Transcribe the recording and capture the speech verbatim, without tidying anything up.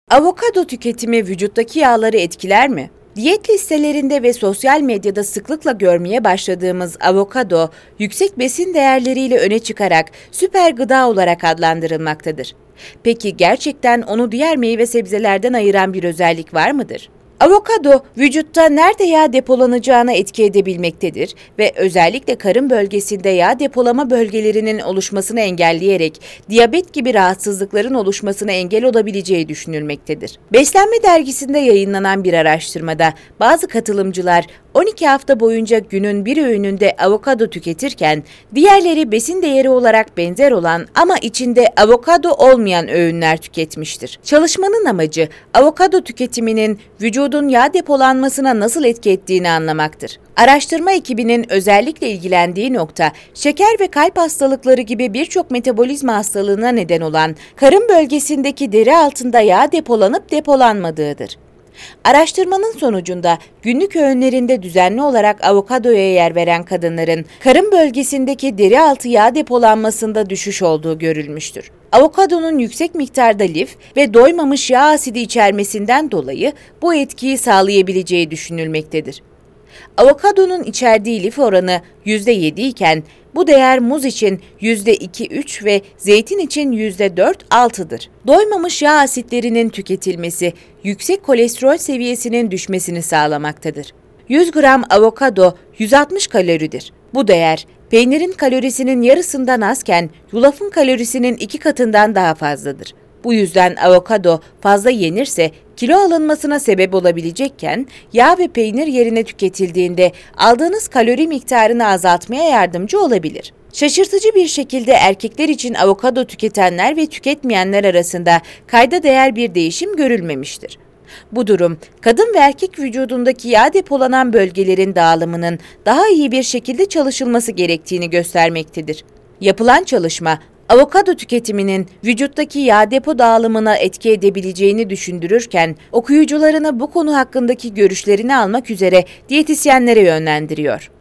Avokado tüketimi vücuttaki yağları etkiler mi? Diyet listelerinde ve sosyal medyada sıklıkla görmeye başladığımız avokado, yüksek besin değerleriyle öne çıkarak süper gıda olarak adlandırılmaktadır. Peki gerçekten onu diğer meyve sebzelerden ayıran bir özellik var mıdır? Avokado, vücutta nerede yağ depolanacağına etki edebilmektedir ve özellikle karın bölgesinde yağ depolama bölgelerinin oluşmasını engelleyerek diyabet gibi rahatsızlıkların oluşmasına engel olabileceği düşünülmektedir. Beslenme dergisinde yayınlanan bir araştırmada bazı katılımcılar on iki hafta boyunca günün bir öğününde avokado tüketirken diğerleri besin değeri olarak benzer olan ama içinde avokado olmayan öğünler tüketmiştir. Çalışmanın amacı avokado tüketiminin vücudun yağ depolanmasına nasıl etki ettiğini anlamaktır. Araştırma ekibinin özellikle ilgilendiği nokta, şeker ve kalp hastalıkları gibi birçok metabolizma hastalığına neden olan karın bölgesindeki deri altında yağ depolanıp depolanmadığıdır. Araştırmanın sonucunda günlük öğünlerinde düzenli olarak avokadoya yer veren kadınların karın bölgesindeki deri altı yağ depolanmasında düşüş olduğu görülmüştür. Avokadonun yüksek miktarda lif ve doymamış yağ asidi içermesinden dolayı bu etkiyi sağlayabileceği düşünülmektedir. Avokadonun içerdiği lif oranı yüzde yedi iken bu değer muz için yüzde iki üç ve zeytin için yüzde dört altıdır. Doymamış yağ asitlerinin tüketilmesi yüksek kolesterol seviyesinin düşmesini sağlamaktadır. yüz gram avokado yüz altmış kaloridir. Bu değer peynirin kalorisinin yarısından azken yulafın kalorisinin iki katından daha fazladır. Bu yüzden avokado fazla yenirse kilo alınmasına sebep olabilecekken yağ ve peynir yerine tüketildiğinde aldığınız kalori miktarını azaltmaya yardımcı olabilir. Şaşırtıcı bir şekilde erkekler için avokado tüketenler ve tüketmeyenler arasında kayda değer bir değişim görülmemiştir. Bu durum, kadın ve erkek vücudundaki yağ depolanan bölgelerin dağılımının daha iyi bir şekilde çalışılması gerektiğini göstermektedir. Yapılan çalışma, avokado tüketiminin vücuttaki yağ depo dağılımına etki edebileceğini düşündürürken, okuyucularını bu konu hakkındaki görüşlerini almak üzere diyetisyenlere yönlendiriyor.